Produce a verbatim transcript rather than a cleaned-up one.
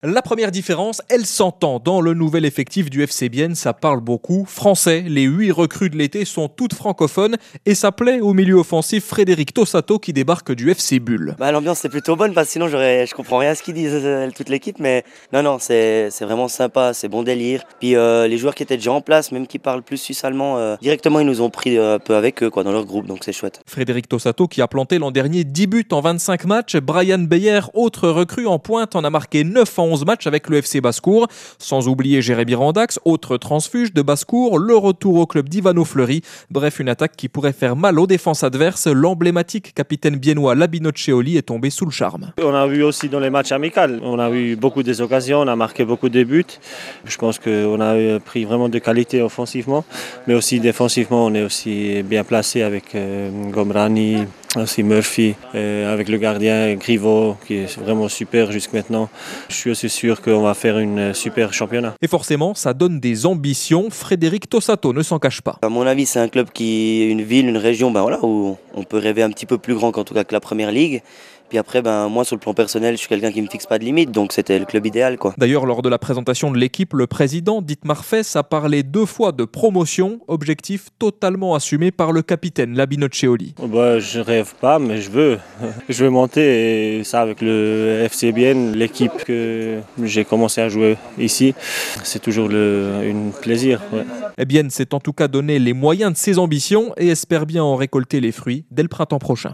La première différence, elle s'entend. Dans le nouvel effectif du F C Bienne, ça parle beaucoup français. Les huit recrues de l'été sont toutes francophones et ça plaît au milieu offensif Frédéric Tossato qui débarque du F C Bulle. Bah, l'ambiance est plutôt bonne parce que sinon j'aurais, je comprends rien à ce qu'ils disent euh, toute l'équipe, mais non non c'est, c'est vraiment sympa, c'est bon délire. Puis euh, les joueurs qui étaient déjà en place, même qui parlent plus suisse-allemand, euh, directement ils nous ont pris euh, un peu avec eux quoi, dans leur groupe, donc c'est chouette. Frédéric Tossato qui a planté l'an dernier dix buts en vingt-cinq matchs. Brian Beyer, autre recrue en pointe, en a marqué neuf en onze matchs avec le F C Basse-Cour. Sans oublier Jérémy Randax, autre transfuge de Basse-Cour, le retour au club d'Ivano Fleury. Bref, une attaque qui pourrait faire mal aux défenses adverses. L'emblématique capitaine biennois Labino Ceoli est tombé sous le charme. On a vu aussi dans les matchs amicaux, on a eu beaucoup des occasions, on a marqué beaucoup de buts. Je pense qu'on a pris vraiment de qualité offensivement, mais aussi défensivement, on est aussi bien placé avec euh, Gomrani, aussi Murphy, euh, avec le gardien Griveau qui est vraiment super jusqu'à maintenant. Je suis aussi sûr qu'on va faire une super championnat. Et forcément, ça donne des ambitions. Frédéric Tossato ne s'en cache pas. À mon avis, c'est un club qui, une ville, une région, ben voilà, où on peut rêver un petit peu plus grand qu'en tout cas que la première ligue. Puis après, ben, moi, sur le plan personnel, je suis quelqu'un qui ne me fixe pas de limite, donc c'était le club idéal, quoi. D'ailleurs, lors de la présentation de l'équipe, le président, Dietmar Fess, a parlé deux fois de promotion, objectif totalement assumé par le capitaine Labino Ceoli. Oh bah, je rêve pas, mais je veux. Je veux monter, et ça avec le F C Bienne, l'équipe que j'ai commencé à jouer ici, c'est toujours le, un plaisir. Ouais. Eh bien, c'est en tout cas donné les moyens de ses ambitions et espère bien en récolter les fruits dès le printemps prochain.